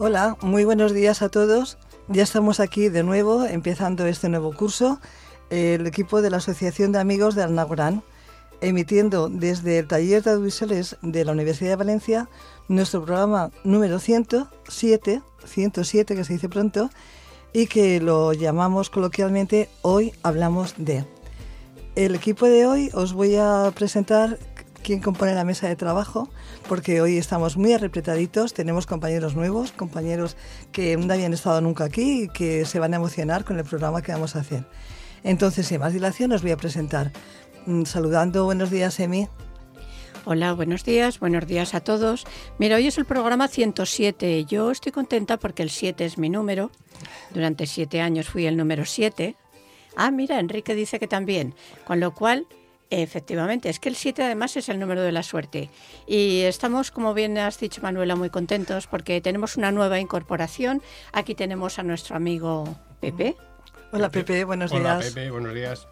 Hola, muy buenos días a todos. Ya estamos aquí de nuevo, empezando este nuevo curso, el equipo de la Asociación de Amigos de Alnagrán, emitiendo desde el taller de audiovisuales de la Universidad de Valencia nuestro programa número 107, que se dice pronto, y que lo llamamos coloquialmente Hoy Hablamos de. El equipo de hoy os voy a presentar quién compone la mesa de trabajo, porque hoy estamos muy arrepletaditos, tenemos compañeros nuevos, compañeros que no habían estado nunca aquí y que se van a emocionar con el programa que vamos a hacer. Entonces, sin más dilación, os voy a presentar. Saludando, buenos días, Emi. Hola, buenos días a todos. Mira, hoy es el programa 107. Yo estoy contenta porque el 7 es mi número. Durante 7 años fui el número 7. Ah, mira, Enrique dice que también. Con lo cual, efectivamente, es que el 7 además es el número de la suerte. Y estamos, como bien has dicho, Manuela, muy contentos porque tenemos una nueva incorporación. Aquí tenemos a nuestro amigo Pepe. Hola, Pepe, buenos días. Hola, Pepe, buenos días.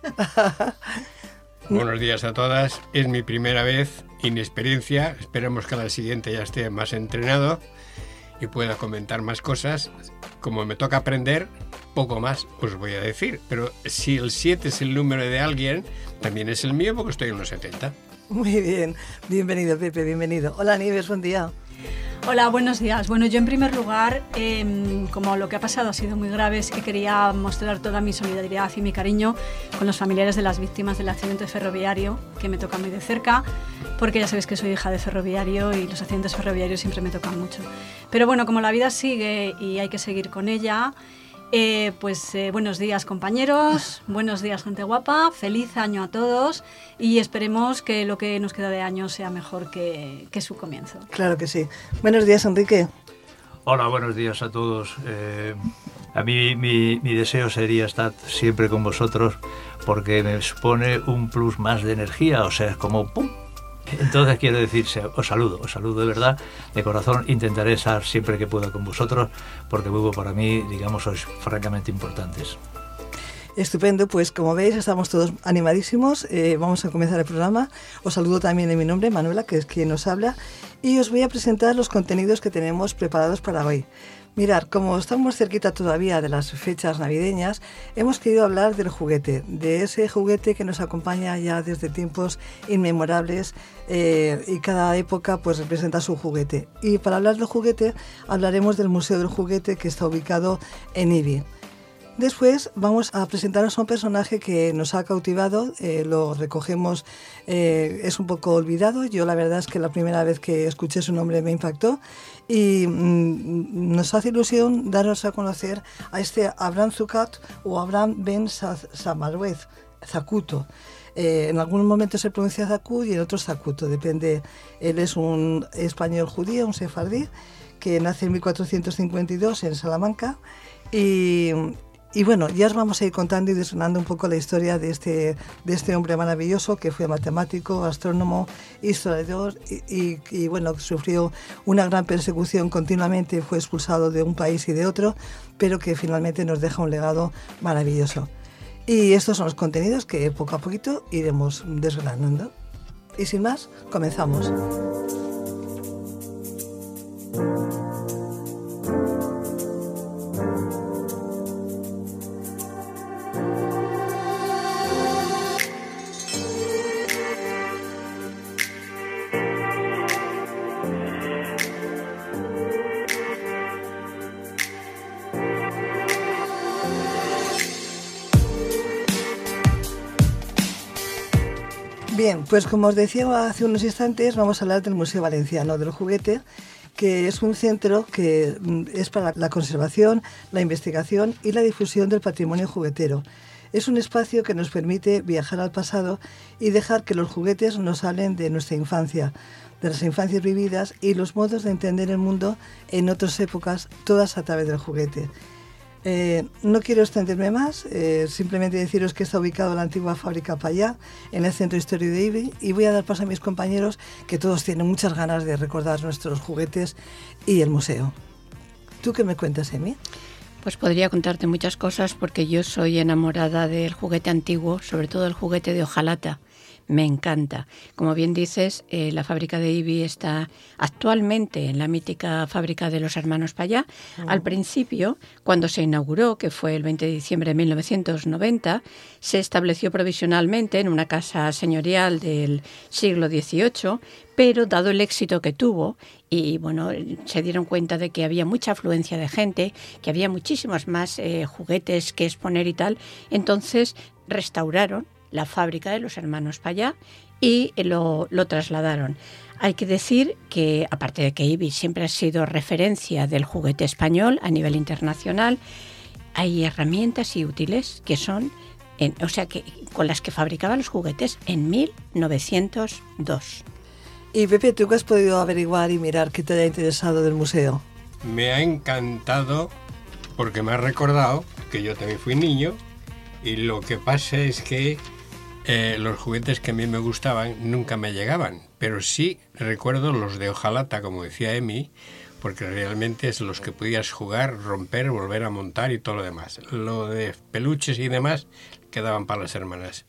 Buenos días a todas. Es mi primera vez, inexperiencia. Esperemos que a la siguiente ya esté más entrenado y pueda comentar más cosas. Como me toca aprender, poco más os voy a decir. Pero si el 7 es el número de alguien, también es el mío porque estoy en los 70. Muy bien. Bienvenido, Pepe, bienvenido. Hola, Nieves, buen día. Hola, buenos días. Bueno, yo en primer lugar, como lo que ha pasado ha sido muy grave, es que quería mostrar toda mi solidaridad y mi cariño con los familiares de las víctimas del accidente ferroviario, que me toca muy de cerca, porque ya sabéis que soy hija de ferroviario y los accidentes ferroviarios siempre me tocan mucho. Pero bueno, como la vida sigue y hay que seguir con ella, buenos días compañeros, buenos días gente guapa, feliz año a todos y esperemos que lo que nos queda de año sea mejor que su comienzo. Claro que sí. Buenos días, Enrique. Hola, buenos días a todos. A mí mi deseo sería estar siempre con vosotros porque me supone un plus más de energía, o sea, es como ¡pum! Entonces quiero decir, os saludo de verdad, de corazón. Intentaré estar siempre que pueda con vosotros porque luego para mí, digamos, sois francamente importantes. Estupendo, pues como veis estamos todos animadísimos, vamos a comenzar el programa. Os saludo también en mi nombre, Manuela, que es quien nos habla, y os voy a presentar los contenidos que tenemos preparados para hoy. Mirad, como estamos cerquita todavía de las fechas navideñas, hemos querido hablar del juguete, de ese juguete que nos acompaña ya desde tiempos inmemorables y cada época pues representa su juguete. Y para hablar del juguete hablaremos del Museo del Juguete que está ubicado en Ibi. Después vamos a presentaros a un personaje que nos ha cautivado, lo recogemos, es un poco olvidado. Yo la verdad es que la primera vez que escuché su nombre me impactó y nos hace ilusión daros a conocer a este Abraham Zucat o Abraham Ben Samarwez, Zacuto. En algún momento se pronuncia Zacut y en otros Zacuto, depende. Él es un español judío, un sefardí, que nace en 1452 en Salamanca y bueno, ya os vamos a ir contando y desgranando un poco la historia de este hombre maravilloso que fue matemático, astrónomo, historiador y bueno, sufrió una gran persecución continuamente, fue expulsado de un país y de otro, pero que finalmente nos deja un legado maravilloso. Y estos son los contenidos que poco a poquito iremos desgranando. Y sin más, comenzamos. Bien, pues como os decía hace unos instantes, vamos a hablar del Museo Valenciano del Juguete, que es un centro que es para la conservación, la investigación y la difusión del patrimonio juguetero. Es un espacio que nos permite viajar al pasado y dejar que los juguetes nos hablen de nuestra infancia, de las infancias vividas y los modos de entender el mundo en otras épocas, todas a través del juguete. No quiero extenderme más, simplemente deciros que está ubicado la antigua fábrica Payá, en el centro histórico de Ibi, y voy a dar paso a mis compañeros que todos tienen muchas ganas de recordar nuestros juguetes y el museo. ¿Tú qué me cuentas, Emi? Pues podría contarte muchas cosas porque yo soy enamorada del juguete antiguo, sobre todo el juguete de hojalata. me encanta. Como bien dices, la fábrica de IBI está actualmente en la mítica fábrica de los hermanos Payá. Al principio, cuando se inauguró, que fue el 20 de diciembre de 1990, se estableció provisionalmente en una casa señorial del siglo XVIII, pero dado el éxito que tuvo y bueno, se dieron cuenta de que había mucha afluencia de gente, que había muchísimos más juguetes que exponer y tal, entonces restauraron la fábrica de los hermanos Payá y lo trasladaron. Hay que decir que, aparte de que IBI siempre ha sido referencia del juguete español a nivel internacional, hay herramientas y útiles que son, con las que fabricaba los juguetes en 1902. Y Pepe, ¿tú qué has podido averiguar y mirar que te haya interesado del museo? Me ha encantado porque me ha recordado que yo también fui niño y lo que pasa es que los juguetes que a mí me gustaban nunca me llegaban, pero sí recuerdo los de hojalata, como decía Emi, porque realmente es los que podías jugar, romper, volver a montar y todo lo demás. Lo de peluches y demás quedaban para las hermanas.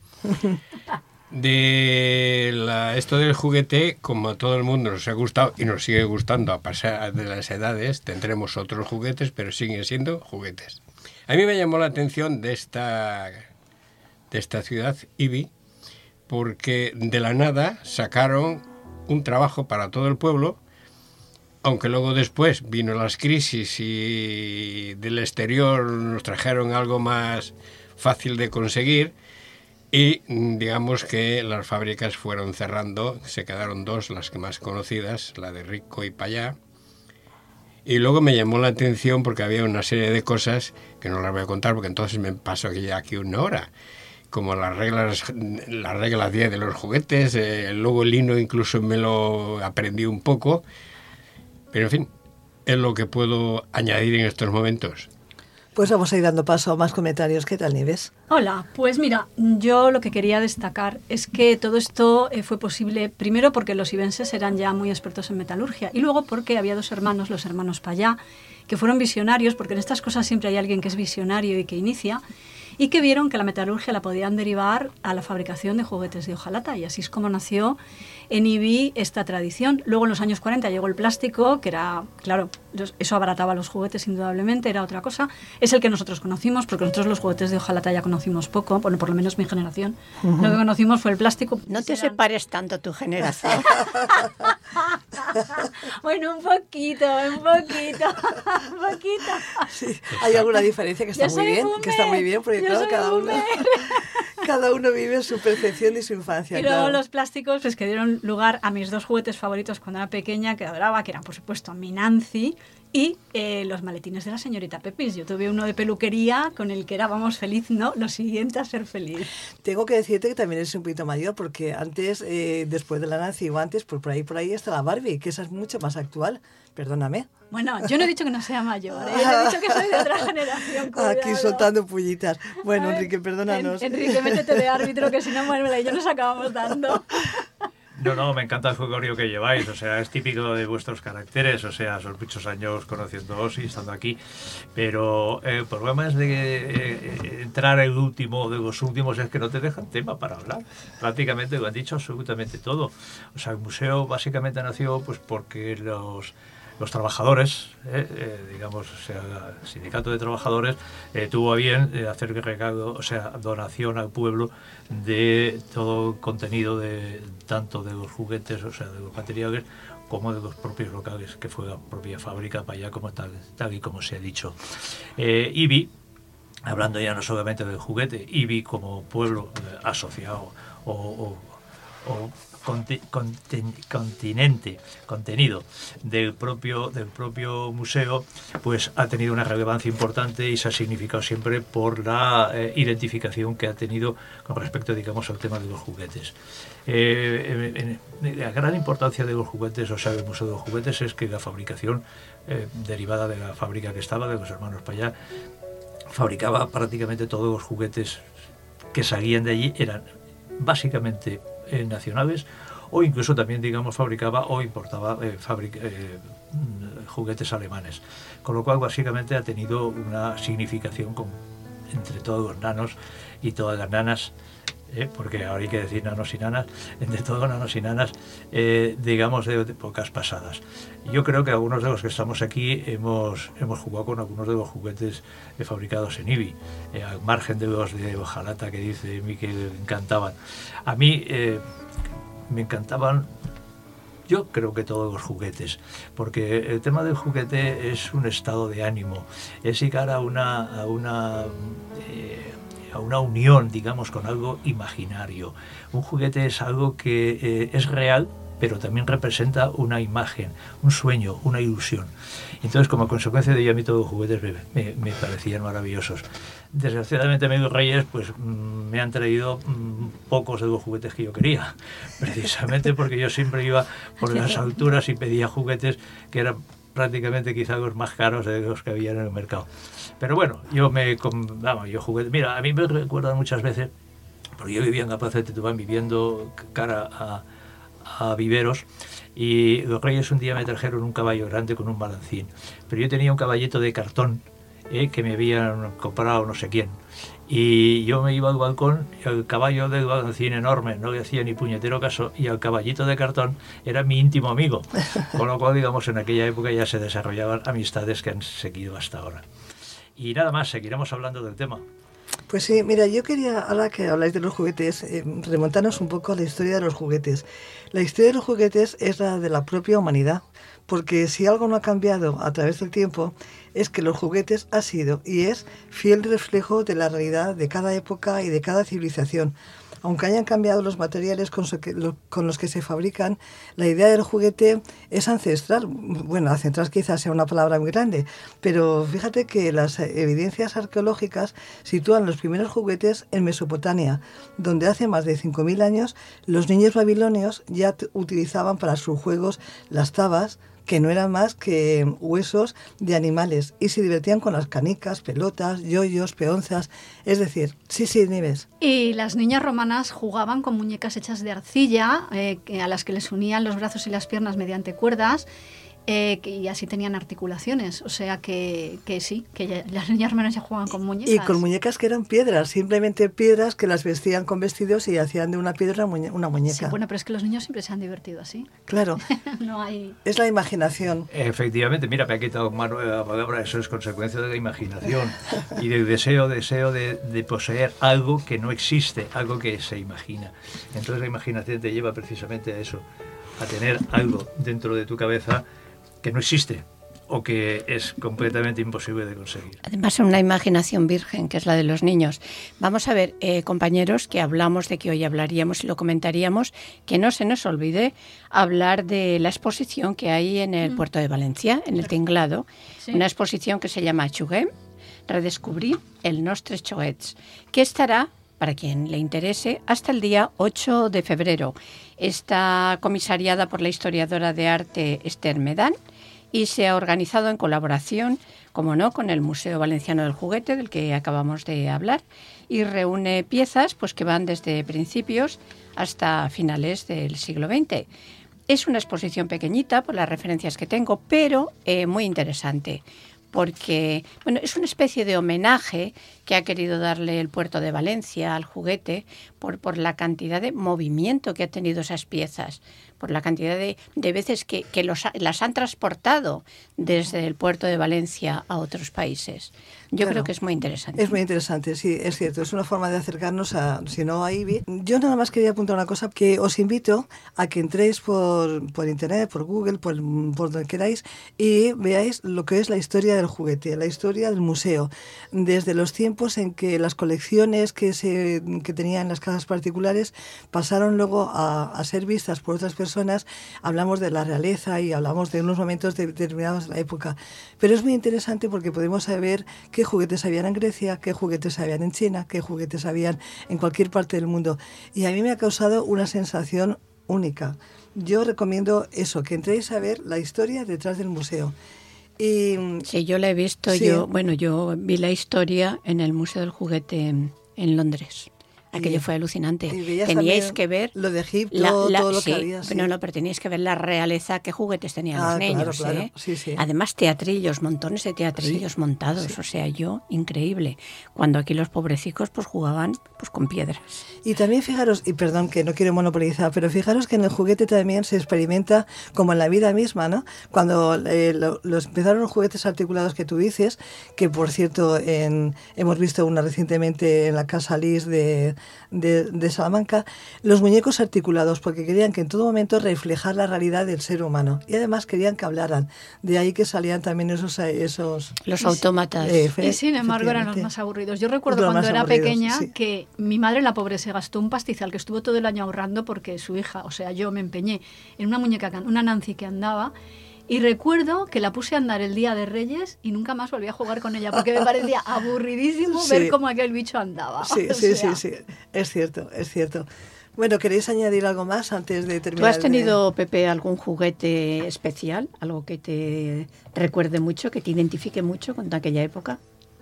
Esto del juguete, como a todo el mundo nos ha gustado y nos sigue gustando a pasar de las edades, tendremos otros juguetes, pero siguen siendo juguetes. A mí me llamó la atención de esta ciudad, IBI, porque de la nada sacaron un trabajo para todo el pueblo, aunque luego después vino las crisis y del exterior nos trajeron algo más fácil de conseguir y digamos que las fábricas fueron cerrando, se quedaron dos, las que más conocidas, la de Rico y Payá. Y luego me llamó la atención porque había una serie de cosas que no las voy a contar porque entonces me paso aquí una hora, como las reglas 10 de los juguetes, luego el lino incluso me lo aprendí un poco, pero en fin, es lo que puedo añadir en estos momentos. Pues vamos a ir dando paso a más comentarios. ¿Qué tal, Nieves? Hola, pues mira, yo lo que quería destacar es que todo esto fue posible primero porque los ibenses eran ya muy expertos en metalurgia y luego porque había dos hermanos, los hermanos Payá, que fueron visionarios, porque en estas cosas siempre hay alguien que es visionario y que inicia, y que vieron que la metalurgia la podían derivar a la fabricación de juguetes de hojalata, y así es como nació en IBI esta tradición. Luego en los años 40 llegó el plástico, que era, claro, eso abarataba los juguetes indudablemente, era otra cosa. Es el que nosotros conocimos, porque nosotros los juguetes de hojalata ya conocimos poco, bueno, por lo menos mi generación. Lo que conocimos fue el plástico. No te separes tanto tu generación. Bueno, un poquito. Sí, hay alguna diferencia que está muy bien, porque claro, cada uno vive su percepción y su infancia. Y luego claro. los plásticos pues, que dieron lugar a mis dos juguetes favoritos cuando era pequeña, que adoraba, que eran por supuesto mi Nancy y los maletines de la señorita Pepis. Yo tuve uno de peluquería con el que era, vamos, feliz, ¿no? Lo siguiente a ser feliz. Tengo que decirte que también eres un poquito mayor, porque antes, después de la Nancy o antes, por ahí está la Barbie, que esa es mucho más actual. Perdóname. Bueno, yo no he dicho que no sea mayor, ¿eh? Yo he dicho que soy de otra generación. Cuidado. Aquí soltando pullitas. Bueno, Enrique, perdónanos. Enrique, métete de árbitro, que si no, Manuela y yo nos acabamos dando. No, me encanta el juguetorio que lleváis, o sea, es típico de vuestros caracteres, o sea, son muchos años conociéndoos y estando aquí, pero el problema es de entrar el último de los últimos es que no te dejan tema para hablar, prácticamente lo han dicho absolutamente todo, o sea, el museo básicamente nació pues porque los trabajadores, digamos, o sea, el sindicato de trabajadores tuvo a bien hacer recado, o sea, donación al pueblo de todo el contenido tanto de los juguetes, o sea, de los materiales, como de los propios locales, que fue la propia fábrica para allá, como tal y como se ha dicho. IBI, hablando ya no solamente del juguete, IBI como pueblo asociado o contenido del propio museo, pues ha tenido una relevancia importante y se ha significado siempre por la identificación que ha tenido con respecto, digamos, al tema de los juguetes. La gran importancia de los juguetes, o sea, del Museo de los Juguetes, es que la fabricación derivada de la fábrica que estaba, de los hermanos Payá, fabricaba prácticamente todos los juguetes que salían de allí, eran básicamente nacionales, o incluso también, digamos, fabricaba o importaba juguetes alemanes, con lo cual básicamente ha tenido una significación entre todos los nanos y todas las nanas porque ahora hay que decir nanos y nanas, de todo nanos y nanas, digamos, de épocas pasadas. Yo creo que algunos de los que estamos aquí hemos jugado con algunos de los juguetes fabricados en IBI, al margen de los de hojalata que dice Miki que le encantaban. A mí me encantaban, yo creo que todos los juguetes, porque el tema del juguete es un estado de ánimo, es llegar a una unión, digamos, con algo imaginario. Un juguete es algo que es real, pero también representa una imagen, un sueño, una ilusión. Entonces, como consecuencia de ello, a mí todos los juguetes me parecían maravillosos. Desgraciadamente, amigos Reyes, pues me han traído pocos de los juguetes que yo quería, precisamente porque yo siempre iba por las alturas y pedía juguetes que eran prácticamente quizá los más caros de los que había en el mercado. Pero bueno, yo jugué. Mira, a mí me recuerdan muchas veces, porque yo vivía en la Plaza de Tetubán, viviendo cara a Viveros, y los Reyes un día me trajeron un caballo grande con un balancín, pero yo tenía un caballito de cartón que me habían comprado no sé quién, y yo me iba al balcón y al caballo del balancín enorme no le hacía ni puñetero caso, y al caballito de cartón era mi íntimo amigo, con lo cual, digamos, en aquella época ya se desarrollaban amistades que han seguido hasta ahora. Y nada más, seguiremos hablando del tema. Pues sí, mira, yo quería, ahora que habláis de los juguetes, remontarnos un poco a la historia de los juguetes. La historia de los juguetes es la de la propia humanidad, porque si algo no ha cambiado a través del tiempo, es que los juguetes ha sido y es fiel reflejo de la realidad de cada época y de cada civilización. Aunque hayan cambiado los materiales con los que se fabrican, la idea del juguete es ancestral. Bueno, ancestral quizás sea una palabra muy grande, pero fíjate que las evidencias arqueológicas sitúan los primeros juguetes en Mesopotamia, donde hace más de 5.000 años los niños babilonios ya utilizaban para sus juegos las tabas, que no eran más que huesos de animales, y se divertían con las canicas, pelotas, yoyos, peonzas, es decir, sí, Nieves. Y las niñas romanas jugaban con muñecas hechas de arcilla, a las que les unían los brazos y las piernas mediante cuerdas, y así tenían articulaciones, o sea que sí, que las niñas romanas ya jugaban con muñecas. Y con muñecas que eran piedras, simplemente piedras que las vestían con vestidos y hacían de una piedra una muñeca. Sí, bueno, pero es que los niños siempre se han divertido así. Claro, no hay... es la imaginación. Efectivamente, mira, me ha quitado Manuel la palabra, eso es consecuencia de la imaginación y del deseo de poseer algo que no existe, algo que se imagina. Entonces la imaginación te lleva precisamente a eso, a tener algo dentro de tu cabeza que no existe o que es completamente imposible de conseguir. Además, una imaginación virgen, que es la de los niños. Vamos a ver, compañeros, que hablamos de que hoy hablaríamos y lo comentaríamos, que no se nos olvide hablar de la exposición que hay en el puerto de Valencia, en el Tinglado, sí. Una exposición que se llama Xuguem, redescubrir el nostres xoguets, que estará, para quien le interese, hasta el día 8 de febrero. Está comisariada por la historiadora de arte Esther Medán y se ha organizado en colaboración, como no, con el Museo Valenciano del Juguete, del que acabamos de hablar, y reúne piezas pues, que van desde principios hasta finales del siglo XX. Es una exposición pequeñita, por las referencias que tengo, pero muy interesante, porque bueno, es una especie de homenaje que ha querido darle el puerto de Valencia al juguete por la cantidad de movimiento que ha tenido esas piezas, por la cantidad de veces que las han transportado desde el puerto de Valencia a otros países. Yo creo que es muy interesante. Es muy interesante, sí, es cierto. Es una forma de acercarnos a, si no a IBI. Yo nada más quería apuntar una cosa, que os invito a que entréis por internet, por Google, por donde queráis, y veáis lo que es la historia del juguete, la historia del museo. Desde los tiempos en que las colecciones que tenían las casas particulares pasaron luego a ser vistas por otras personas. Hablamos de la realeza y hablamos de unos momentos determinados de la época. Pero es muy interesante porque podemos saber qué juguetes habían en Grecia, qué juguetes habían en China, qué juguetes habían en cualquier parte del mundo. Y a mí me ha causado una sensación única. Yo recomiendo eso, que entréis a ver la historia detrás del museo. Y, sí, yo la he visto. Sí. Yo vi la historia en el Museo del Juguete en Londres. Aquello fue alucinante. Y teníais que ver lo de Egipto, todo lo que había. Sí. No, pero teníais que ver la realeza, qué juguetes tenían los niños. Claro. Sí. Además, teatrillos, montones de teatrillos montados. Sí. O sea, increíble. Cuando aquí los pobrecicos pues jugaban pues con piedras. Y también fijaros, y perdón que no quiero monopolizar, pero fijaros que en el juguete también se experimenta como en la vida misma, ¿no? Cuando los empezaron los juguetes articulados que tú dices, que por cierto hemos visto una recientemente en la Casa Lis de Salamanca, los muñecos articulados, porque querían que en todo momento reflejar la realidad del ser humano y además querían que hablaran. De ahí que salían también esos los autómatas. Y sin embargo eran los más aburridos. Yo recuerdo cuando era pequeña que mi madre, la pobre, se gastó un pastizal que estuvo todo el año ahorrando porque su hija, o sea, yo me empeñé en una muñeca, una Nancy que andaba. Y recuerdo que la puse a andar el día de Reyes y nunca más volví a jugar con ella porque me parecía aburridísimo ver cómo aquel bicho andaba. Sí, es cierto. Bueno, ¿queréis añadir algo más antes de terminar? ¿Tú has tenido, Pepe, algún juguete especial? ¿Algo que te recuerde mucho, que te identifique mucho con aquella época?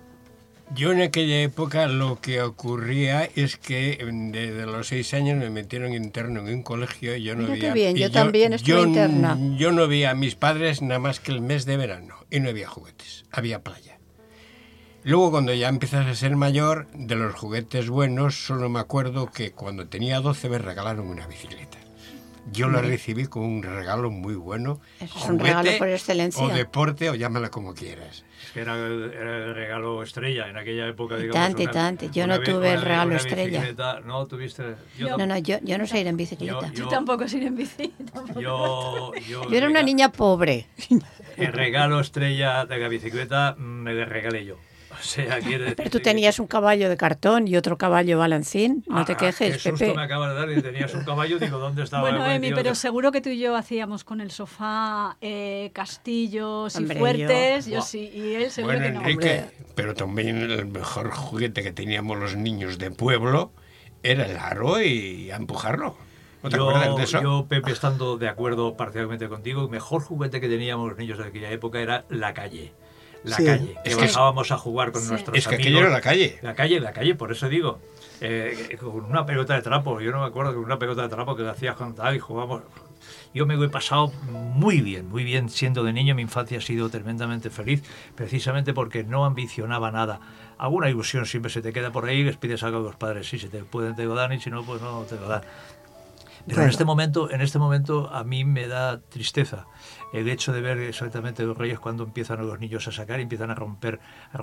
Yo en aquella época lo que ocurría es que desde los 6 años me metieron interno en un colegio y yo no veía... Qué bien, yo también estuve interna. Yo no veía a mis padres nada más que el mes de verano y no había juguetes, había playa. Luego cuando ya empiezas a ser mayor, de los juguetes buenos, solo me acuerdo que cuando tenía 12 me regalaron una bicicleta. Yo la recibí como un regalo muy bueno. Eso es un regalo por excelencia. O deporte, o llámala como quieras. Era el regalo estrella en aquella época. Digamos, Tante. Yo no tuve el regalo estrella. ¿No tuviste? Yo no sé ir en bicicleta. Yo tampoco sé ir en bici. Yo era una niña pobre. El regalo estrella de la bicicleta me lo regalé yo. O sea, pero tú tenías un caballo de cartón y otro caballo balancín, no te quejes, qué susto Pepe. Me acabas de dar y tenías un caballo, digo, ¿dónde estaba? Bueno, Emi, pero seguro que tú y yo hacíamos con el sofá castillos y fuertes, yo sí, y él seguro que no. Enrique, pero también el mejor juguete que teníamos los niños de pueblo era el aro y a empujarlo. ¿No te acuerdas de eso? Yo, Pepe, estando de acuerdo parcialmente contigo, el mejor juguete que teníamos los niños de aquella época era la calle. Calle, que bajábamos a jugar con nuestros amigos. Es que aquello era la calle. La calle, por eso digo. Con una pelota de trapo, yo no me acuerdo, con una pelota de trapo que la hacías con tal y jugábamos. Yo me he pasado muy bien siendo de niño. Mi infancia ha sido tremendamente feliz, precisamente porque no ambicionaba nada. Alguna ilusión siempre se te queda por ahí, les pides algo a los padres, sí, se te pueden te lo dan y si no, pues no te lo dan. Pero bueno. en este momento a mí me da tristeza el hecho de ver exactamente los Reyes cuando empiezan los niños a sacar y empiezan a romper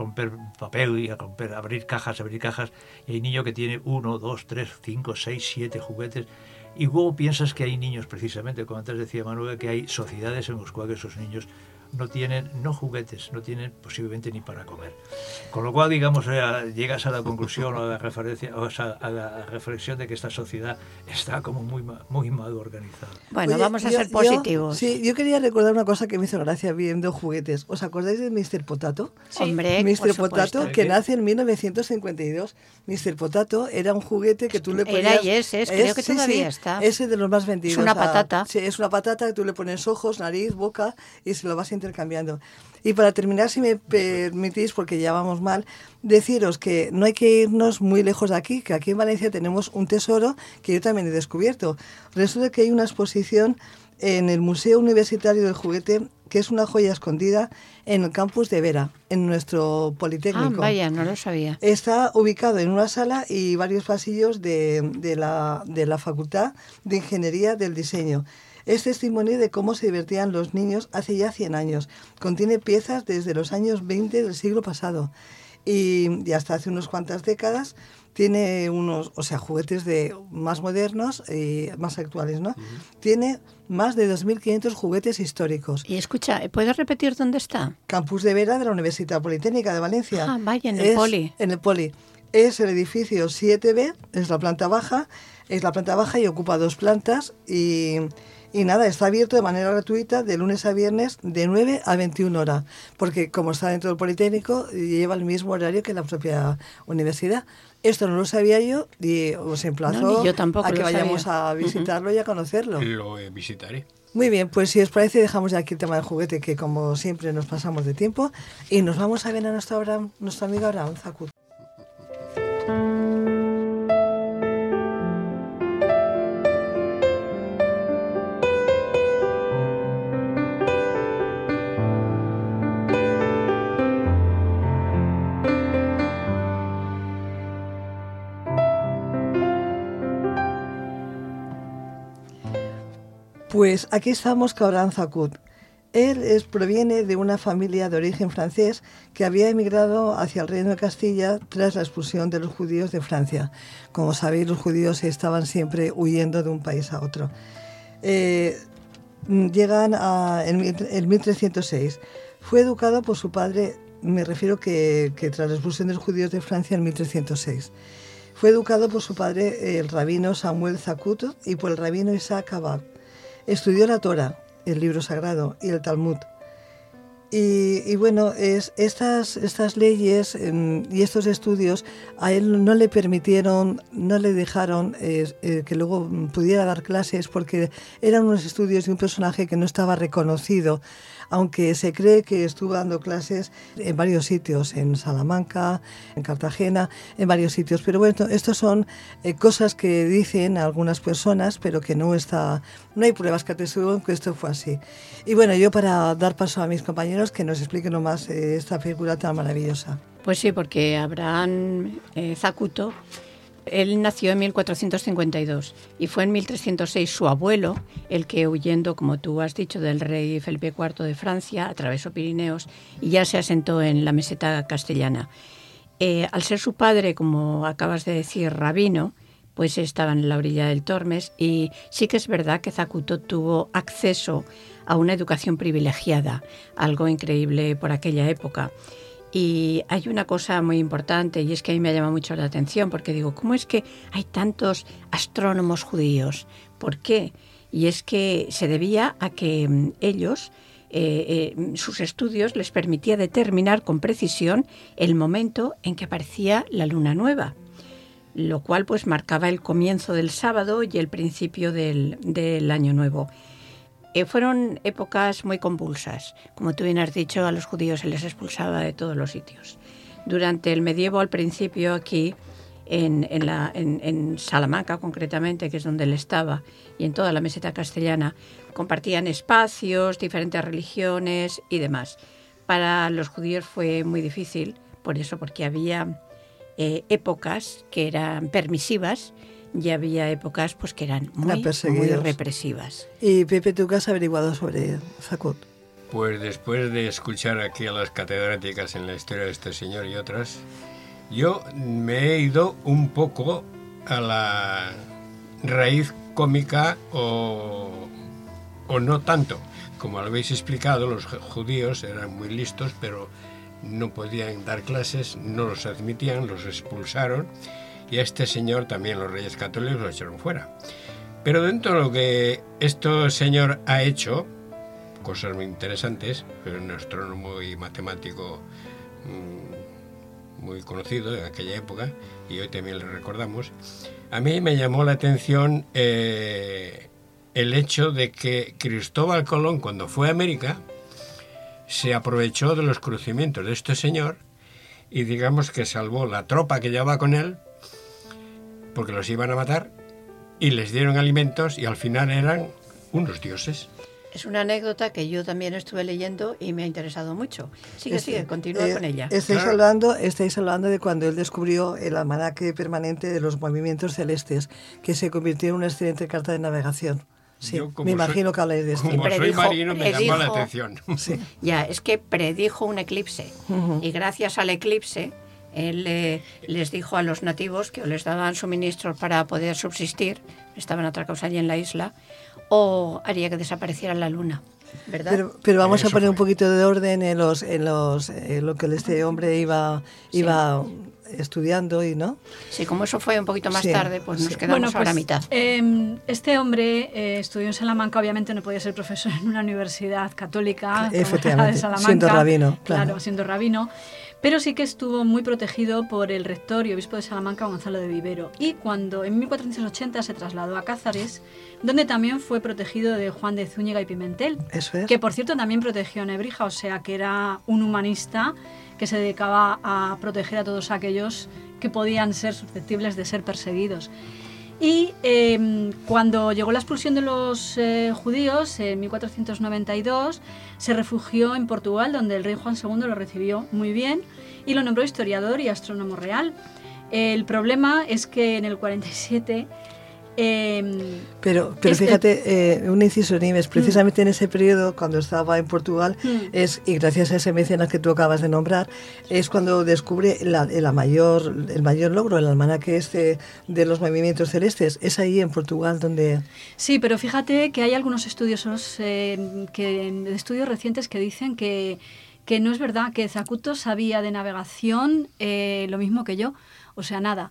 papel y a abrir cajas, y hay niño que tiene 1, 2, 3, 5, 6, 7 juguetes. Y luego piensas que hay niños, precisamente, como antes decía Manuel, que hay sociedades en las cuales esos niños no tienen juguetes, no tienen posiblemente ni para comer. Con lo cual, digamos, llegas a la conclusión o a la referencia, a la reflexión de que esta sociedad está como muy mal organizada. Bueno, oye, vamos a ser positivos. Yo quería recordar una cosa que me hizo gracia viendo juguetes. ¿Os acordáis de Mr. Potato? Sí. Hombre, Mr. Potato, que nace en 1952. Mr. Potato era un juguete que tú le ponías... Era y creo que todavía está. Ese de los más vendidos. Es una patata. Sí, es una patata que tú le pones ojos, nariz, boca y se lo vas intercambiando. Y para terminar, si me permitís, porque ya vamos mal, deciros que no hay que irnos muy lejos de aquí, que aquí en Valencia tenemos un tesoro que yo también he descubierto. Resulta que hay una exposición en el Museo Universitario del Juguete, que es una joya escondida en el campus de Vera, en nuestro Politécnico. Vaya, no lo sabía. Está ubicado en una sala y varios pasillos de la Facultad de Ingeniería del Diseño. Es testimonio de cómo se divertían los niños hace ya 100 años. Contiene piezas desde los años 20 del siglo pasado. Y hasta hace unas cuantas décadas tiene juguetes más modernos y más actuales, ¿no? Tiene más de 2.500 juguetes históricos. Y escucha, ¿puedes repetir dónde está? Campus de Vera de la Universidad Politécnica de Valencia. Ah, vaya, en el Poli. En el Poli. Es el edificio 7B, es la planta baja y ocupa 2 plantas y nada, está abierto de manera gratuita de lunes a viernes de 9 a 21 horas, porque como está dentro del Politécnico, lleva el mismo horario que la propia universidad. Esto no lo sabía yo y os emplazo a que vayamos a visitarlo y a conocerlo. Lo visitaré. Muy bien, pues si os parece dejamos ya aquí el tema del juguete, que como siempre nos pasamos de tiempo, y nos vamos a ver a nuestro amigo Abraham Zacud. Pues aquí estamos con Abraham Zacut. Él proviene de una familia de origen francés que había emigrado hacia el Reino de Castilla tras la expulsión de los judíos de Francia. Como sabéis, los judíos estaban siempre huyendo de un país a otro. Llegan en 1306. Fue educado por su padre, me refiero que tras la expulsión de los judíos de Francia en 1306. Fue educado por su padre, el rabino Samuel Zacut, y por el rabino Isaac Abab. Estudió la Torá, el libro sagrado, y el Talmud. Y bueno, estas leyes y estos estudios a él no le permitieron, no le dejaron que luego pudiera dar clases, porque eran unos estudios de un personaje que no estaba reconocido, aunque se cree que estuvo dando clases en varios sitios, en Salamanca, en Cartagena, en varios sitios. Pero bueno, estos son cosas que dicen algunas personas, pero que no hay pruebas que atestiguan que esto fue así. Y bueno, yo para dar paso a mis compañeros que nos expliquen más esta figura tan maravillosa. Pues sí, porque Abraham Zacuto, él nació en 1452 y fue en 1306 su abuelo el que, huyendo, como tú has dicho, del rey Felipe IV de Francia, atravesó Pirineos y ya se asentó en la meseta castellana. Al ser su padre, como acabas de decir, rabino, pues estaba en la orilla del Tormes, y sí que es verdad que Zacuto tuvo acceso a una educación privilegiada, algo increíble por aquella época. Y hay una cosa muy importante, y es que a mí me llama mucho la atención, porque digo, ¿cómo es que hay tantos astrónomos judíos? ¿Por qué? Y es que se debía a que ellos, sus estudios les permitía determinar con precisión el momento en que aparecía la luna nueva, lo cual pues marcaba el comienzo del sábado y el principio del año nuevo. Fueron épocas muy convulsas. Como tú bien has dicho, a los judíos se les expulsaba de todos los sitios. Durante el medievo, al principio, aquí, en Salamanca concretamente, que es donde él estaba, y en toda la meseta castellana, compartían espacios, diferentes religiones y demás. Para los judíos fue muy difícil, porque había épocas que eran permisivas, y había épocas pues que eran muy represivas. Y Pepe, ¿tú qué has averiguado sobre Zacut? Pues después de escuchar aquí a las catedráticas en la historia de este señor y otras, yo me he ido un poco a la raíz cómica o no tanto. Como lo habéis explicado, los judíos eran muy listos, pero no podían dar clases, no los admitían, los expulsaron. Y a este señor también los reyes católicos lo echaron fuera. Pero dentro de lo que este señor ha hecho, cosas muy interesantes, fue un astrónomo y matemático muy conocido en aquella época, y hoy también le recordamos, a mí me llamó la atención el hecho de que Cristóbal Colón, cuando fue a América, se aprovechó de los conocimientos de este señor y digamos que salvó la tropa que llevaba con él, porque los iban a matar, y les dieron alimentos y al final eran unos dioses. Es una anécdota que yo también estuve leyendo y me ha interesado mucho. Sigue, continúa con ella. Estáis hablando de cuando él descubrió el almanaque permanente de los movimientos celestes, que se convirtió en una excelente carta de navegación. Sí, me imagino que habláis de esto. Como soy marino, me llamó la atención. Sí. Ya, es que predijo un eclipse, y gracias al eclipse él les dijo a los nativos que o les daban suministros para poder subsistir, estaban atracados allí en la isla, o haría que desapareciera la luna, ¿verdad? Pero vamos a poner un poquito de orden en lo que este hombre iba estudiando, y ¿no? Sí, como eso fue un poquito más tarde, pues nos quedamos a la mitad. Este hombre estudió en Salamanca, obviamente no podía ser profesor en una universidad católica, efectivamente, de Salamanca, siendo rabino. Claro, siendo rabino. Pero sí que estuvo muy protegido por el rector y obispo de Salamanca, Gonzalo de Vivero. Y cuando en 1480 se trasladó a Cázares, donde también fue protegido de Juan de Zúñiga y Pimentel. Eso es. Que por cierto también protegió a Nebrija, o sea que era un humanista que se dedicaba a proteger a todos aquellos que podían ser susceptibles de ser perseguidos. Y cuando llegó la expulsión de los judíos en 1492, se refugió en Portugal, donde el rey Juan II lo recibió muy bien y lo nombró historiador y astrónomo real. El problema es que en el 47 Pero fíjate, un inciso, Nieves, precisamente en ese periodo, cuando estaba en Portugal, y gracias a ese mecenas que tú acabas de nombrar, es cuando descubre el mayor logro, el almanaque de los movimientos celestes. Es ahí en Portugal donde... Sí, pero fíjate que hay algunos estudiosos, estudios recientes que dicen que no es verdad, que Zacuto sabía de navegación lo mismo que yo, o sea, nada.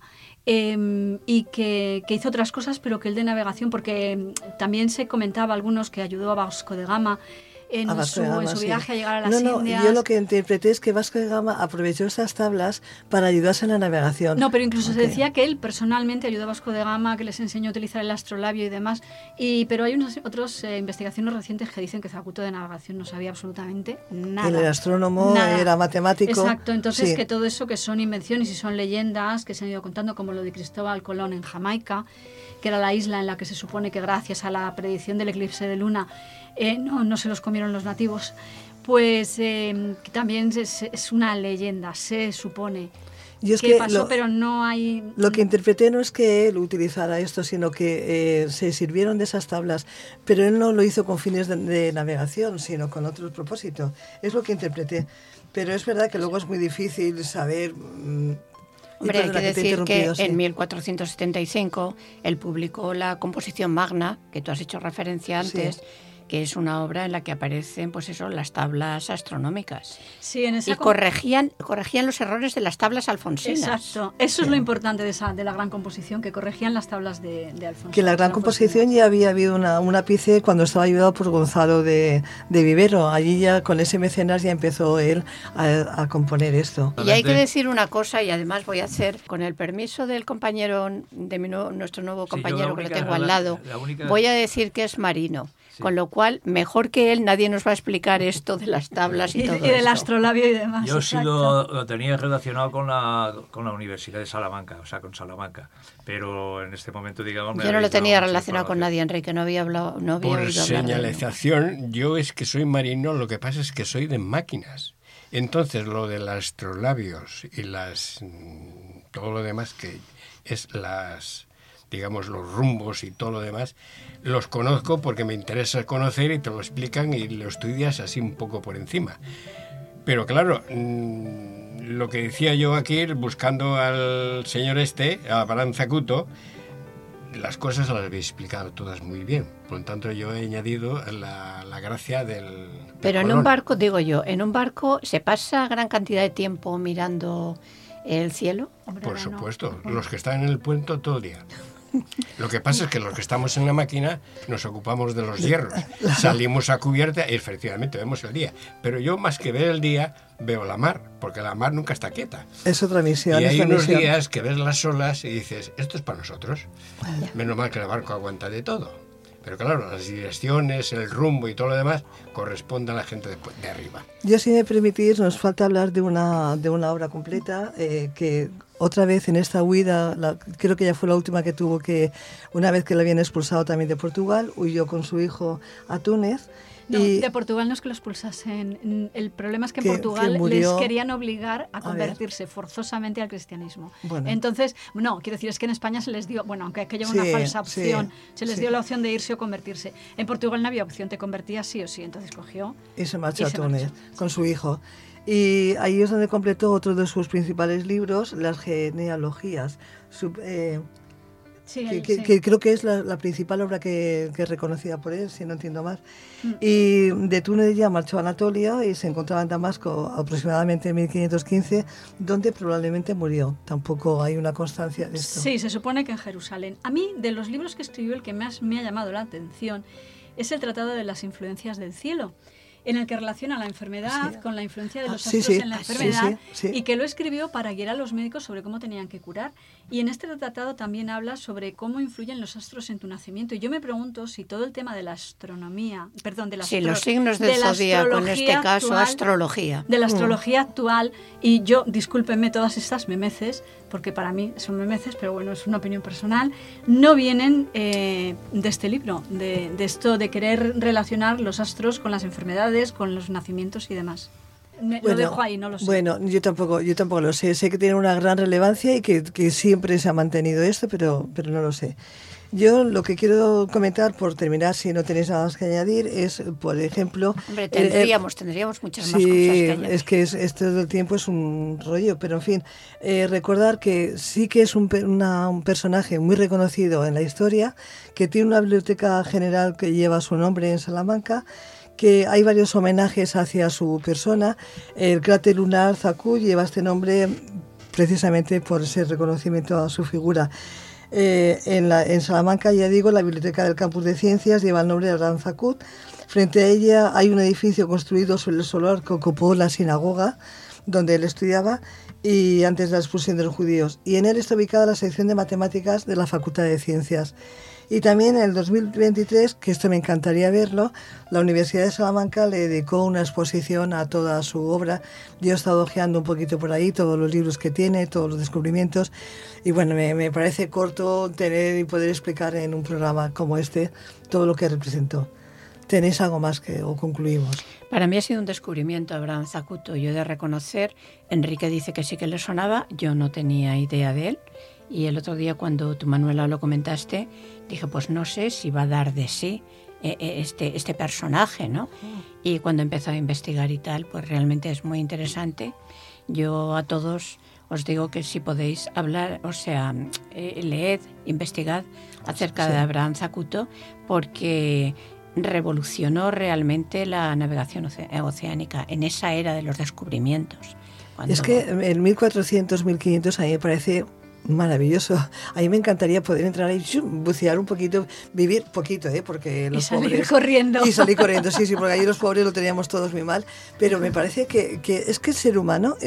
Y que hizo otras cosas, pero que el de navegación, porque también se comentaba algunos que ayudó a Vasco de Gama en su viaje a llegar a las Indias. Yo lo que interpreté es que Vasco de Gama aprovechó esas tablas para ayudarse en la navegación. No, pero incluso se decía que él personalmente ayudó a Vasco de Gama, que les enseñó a utilizar el astrolabio y demás. Pero hay otras investigaciones recientes que dicen que Zacuto de navegación no sabía absolutamente nada. Él era astrónomo, era matemático. Exacto, entonces que todo eso que son invenciones y son leyendas que se han ido contando, como lo de Cristóbal Colón en Jamaica, que era la isla en la que se supone que gracias a la predicción del eclipse de luna no se los comieron los nativos, pues también es una leyenda, se supone que pasó, pero no hay... Lo que interpreté no es que él utilizara esto, sino que se sirvieron de esas tablas, pero él no lo hizo con fines de navegación, sino con otro propósito. Es lo que interpreté. Pero es verdad que luego es muy difícil saber... Hombre, hay que decir que en 1475 él publicó la Composición Magna, que tú has hecho referencia antes, que es una obra en la que aparecen, pues eso, las tablas astronómicas. Sí, en esa y corregían los errores de las tablas alfonsinas. Exacto. Eso es lo importante de la gran composición, que corregían las tablas de Alfonso. Que la gran composición ya había habido un ápice cuando estaba ayudado por Gonzalo de Vivero. Allí ya con ese mecenas ya empezó él a componer esto. Y hay que decir una cosa, y además voy a hacer, con el permiso del compañero, nuestro nuevo compañero que lo tengo al lado, voy a decir que es marino. Sí. Con lo cual, mejor que él, nadie nos va a explicar esto de las tablas y todo eso. Y del astrolabio y demás. Yo sí lo tenía relacionado con la Universidad de Salamanca, o sea, con Salamanca. Pero en este momento, digamos... Yo no lo tenía relacionado con nadie, Enrique, no había oído hablar. Por señalización, yo es que soy marino, lo que pasa es que soy de máquinas. Entonces, lo de los astrolabios y todo lo demás que es digamos, los rumbos y todo lo demás, los conozco porque me interesa conocer y te lo explican y lo estudias así un poco por encima. Pero claro, lo que decía yo aquí, buscando al señor a Abraham Zacuto, las cosas las habéis explicado todas muy bien. Por lo tanto, yo he añadido la gracia del Pero Colón. En un barco, digo yo, en un barco se pasa gran cantidad de tiempo mirando el cielo. Por supuesto, los que están en el puente todo el día. Lo que pasa es que los que estamos en la máquina nos ocupamos de los hierros. Salimos a cubierta y efectivamente vemos el día. Pero yo más que ver el día, veo la mar, porque la mar nunca está quieta. Es otra misión. Y hay unos días que ves las olas y dices, esto es para nosotros. Menos mal que el barco aguanta de todo. Pero claro, las direcciones, el rumbo y todo lo demás corresponde a la gente de arriba. Yo, si me permitís, nos falta hablar de una obra completa que otra vez en esta huida, creo que ya fue la última que tuvo, que una vez que la habían expulsado también de Portugal, huyó con su hijo a Túnez. No, de Portugal no es que lo expulsasen. El problema es que en Portugal les querían obligar a convertirse forzosamente al cristianismo. Bueno. Entonces, quiero decir, es que en España se les dio, aunque aquello una falsa opción, se les dio la opción de irse o convertirse. En Portugal no había opción, te convertías sí o sí, entonces cogió. Y se marchó a Túnez con su hijo. Y ahí es donde completó otro de sus principales libros, las genealogías. Que creo que es la principal obra que es reconocida por él, si no entiendo más. Y de Túnez ya marchó a Anatolia y se encontraba en Damasco aproximadamente en 1515, donde probablemente murió. Tampoco hay una constancia de esto. Sí, se supone que en Jerusalén. A mí, de los libros que escribió, el que más me ha llamado la atención es el Tratado de las Influencias del Cielo, en el que relaciona la enfermedad con la influencia de los astros en la enfermedad y que lo escribió para guiar a los médicos sobre cómo tenían que curar. Y en este tratado también habla sobre cómo influyen los astros en tu nacimiento. Y yo me pregunto si todo el tema de la astronomía, los signos del zodíaco, en este caso astrología. De la astrología actual, y yo, discúlpenme todas estas memeces, porque para mí son memeces, pero bueno, es una opinión personal, no vienen de este libro, de esto de querer relacionar los astros con las enfermedades, con los nacimientos y demás. Lo dejo ahí, no lo sé. Bueno, yo tampoco lo sé. Sé que tiene una gran relevancia y que siempre se ha mantenido esto, pero no lo sé. Yo lo que quiero comentar, por terminar, si no tenéis nada más que añadir, es, por ejemplo... Hombre, tendríamos muchas más cosas que añadir. Es que esto del tiempo es un rollo, pero en fin, recordar que sí que es un personaje muy reconocido en la historia, que tiene una biblioteca general que lleva su nombre en Salamanca, que hay varios homenajes hacia su persona. El cráter lunar Zacut lleva este nombre precisamente por ese reconocimiento a su figura. En Salamanca, ya digo, la Biblioteca del Campus de Ciencias lleva el nombre de Abraham Zacut. Frente a ella hay un edificio construido sobre el solar que ocupó la sinagoga donde él estudiaba y antes de la expulsión de los judíos. Y en él está ubicada la sección de matemáticas de la Facultad de Ciencias. Y también en el 2023, que esto me encantaría verlo, la Universidad de Salamanca le dedicó una exposición a toda su obra. Yo he estado hojeando un poquito por ahí todos los libros que tiene, todos los descubrimientos. Y bueno, me parece corto tener y poder explicar en un programa como este todo lo que representó. ¿Tenéis algo más o concluimos? Para mí ha sido un descubrimiento Abraham Zacut. Yo he de reconocer, Enrique dice que sí que le sonaba, yo no tenía idea de él. Y el otro día cuando tú, Manuela, lo comentaste, dije, pues no sé si va a dar de sí este personaje, ¿no? Y cuando empezó a investigar y tal, pues realmente es muy interesante. Yo a todos os digo que si podéis hablar, o sea, leed, investigad acerca de Abraham Zacut, porque revolucionó realmente la navegación oceánica en esa era de los descubrimientos. Es que en 1400, 1500 a mí me parece maravilloso. A mí me encantaría poder entrar ahí, bucear un poquito, vivir poquito, porque los pobres... Y salir corriendo. Y salir corriendo, sí, porque ahí los pobres lo teníamos todos muy mal. Pero me parece que es que el ser humano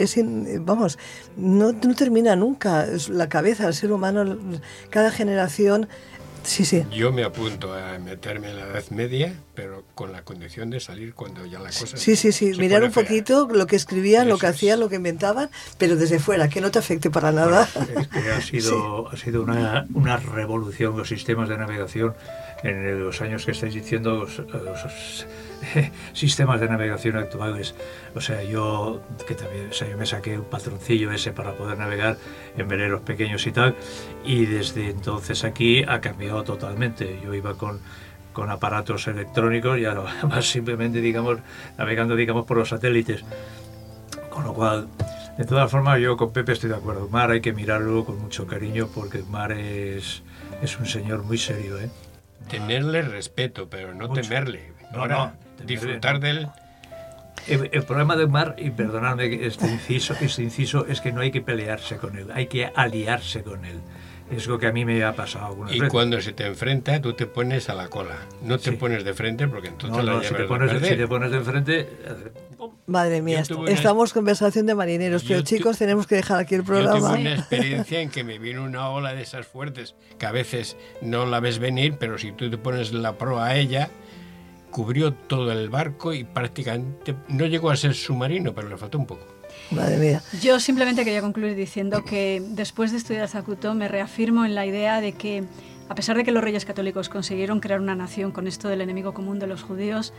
no termina nunca. La cabeza del ser humano, cada generación... Sí. Yo me apunto a meterme en la Edad Media, pero con la condición de salir cuando ya la cosa... Sí. Mirar un poquito lo que escribían, lo que hacían, lo que inventaban, pero desde fuera, que no te afecte para nada. Bueno, es que ha sido una revolución los sistemas de navegación en los años que estáis diciendo, los sistemas de navegación actuales. O sea, yo me saqué un patroncillo ese para poder navegar en veleros pequeños y tal, y desde entonces aquí ha cambiado totalmente. Yo iba con aparatos electrónicos y ahora más simplemente, navegando por los satélites. Con lo cual, de todas formas, yo con Pepe estoy de acuerdo. Mar hay que mirarlo con mucho cariño porque Mar es un señor muy serio, ¿eh? Tenerle respeto, pero no mucho. Temerle. No, disfrutar de él. El problema del Mar, y perdonadme este inciso, es que no hay que pelearse con él, hay que aliarse con él. Es lo que a mí me ha pasado alguna vez. Y cuando se te enfrenta, tú te pones a la cola. No te pones de frente porque entonces la llevas si te pones de frente... Madre mía, estamos conversación de marineros, pero chicos, tenemos que dejar aquí el programa. Yo tuve una experiencia en que me vino una ola de esas fuertes, que a veces no la ves venir, pero si tú te pones la proa a ella, cubrió todo el barco y prácticamente no llegó a ser submarino, pero le faltó un poco. Madre mía. Yo simplemente quería concluir diciendo que después de estudiar Zacut me reafirmo en la idea de que, a pesar de que los reyes católicos consiguieron crear una nación con esto del enemigo común de los judíos,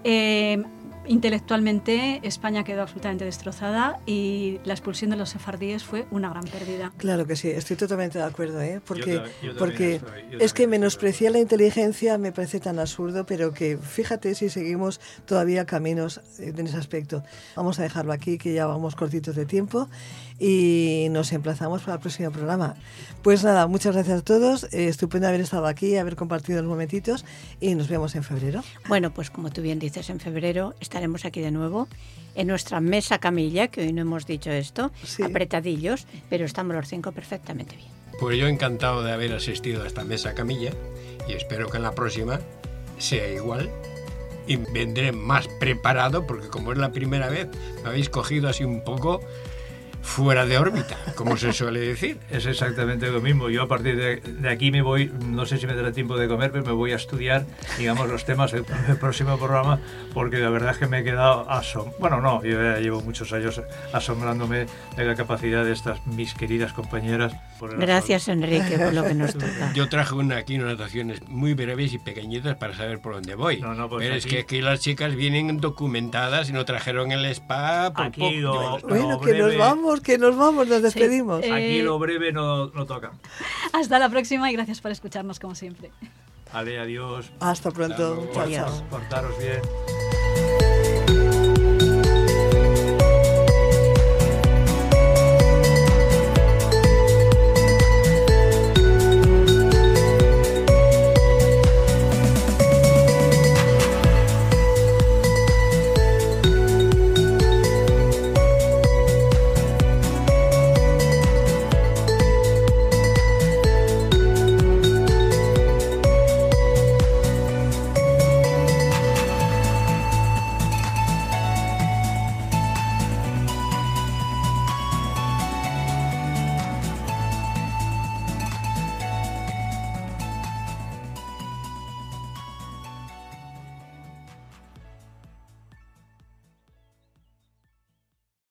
intelectualmente España quedó absolutamente destrozada y la expulsión de los sefardíes fue una gran pérdida. Claro que sí, estoy totalmente de acuerdo, porque es que menospreciar la inteligencia me parece tan absurdo, pero que fíjate si seguimos todavía caminos en ese aspecto. Vamos a dejarlo aquí, que ya vamos cortitos de tiempo y nos emplazamos para el próximo programa. Pues nada, muchas gracias a todos, estupendo haber estado aquí, haber compartido unos momentitos y nos vemos en febrero. Bueno, pues como tú bien dices, en febrero estaremos aquí de nuevo en nuestra mesa camilla, que hoy no hemos dicho esto, apretadillos, pero estamos los 5 perfectamente bien. Pues yo encantado de haber asistido a esta mesa camilla y espero que en la próxima sea igual y vendré más preparado porque como es la primera vez me habéis cogido así un poco fuera de órbita, como se suele decir. Es exactamente lo mismo. Yo a partir de aquí me voy, no sé si me dará tiempo de comer, pero me voy a estudiar, digamos, los temas del próximo programa, porque la verdad es que me he quedado bueno, no, yo ya llevo muchos años asombrándome de la capacidad de estas mis queridas compañeras. Gracias, Enrique, por lo que nos toca. Yo traje aquí unas notaciones muy breves y pequeñitas para saber por dónde voy. No, pues pero aquí, es que aquí las chicas vienen documentadas y no trajeron el spa. Aquí bueno, que nos vamos, nos despedimos. Sí, aquí lo breve no toca. Hasta la próxima y gracias por escucharnos como siempre. Vale, adiós. Hasta pronto. Hasta luego. Chao, chao. Portaros bien.